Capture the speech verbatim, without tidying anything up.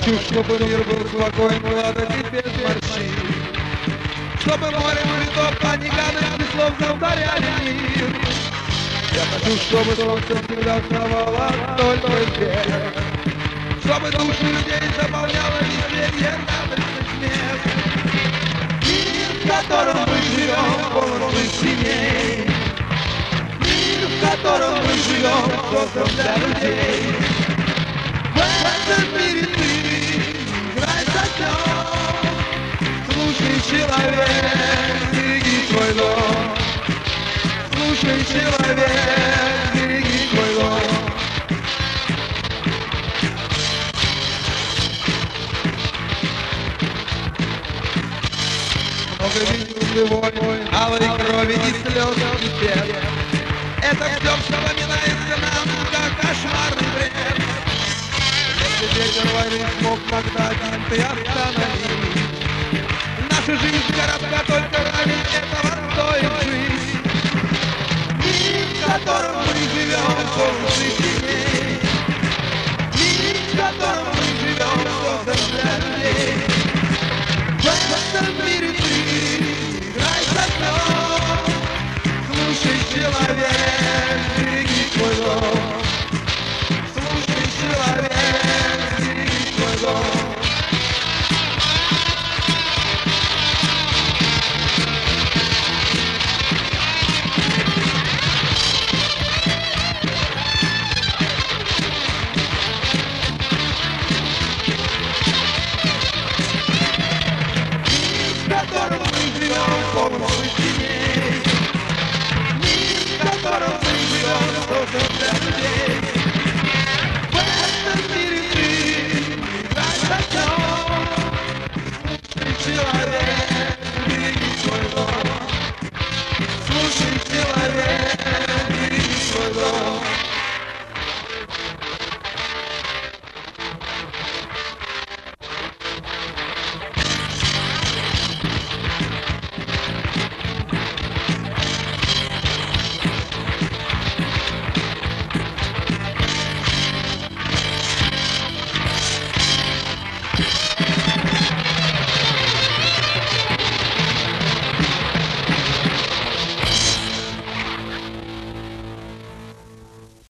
хочу, чтобы мир был спокоен, гладок и без морщин. Чтобы море цветов, а не гадости слов засоряли мир. Я хочу, чтобы солнце всегда вставало только вверх. Чтобы души людей заполняло веселье, радость и смех. Мир, в котором мы живем, полон жизней. Мир, в котором мы живем, создан для людей. В этом мире ты играй за все. Слушай, человек, береги свой дом. Слушай, человек, береги свой дом. Много видел войн, алой крови и слез и бед. Это все вспоминается нам, как кошмарный бред. Если ветер войны смог когда-то ты остановить нашу жизнь городка, только ради этого стоит жить. Мир, в котором мы живем, полный теней. Мир, в котором мы живем, создан для людей. В этом мире ты играй за все. Слушай, человек, береги свой дом. Слушай, человек, береги свой дом. Для людей. В этом мире ты играй за все.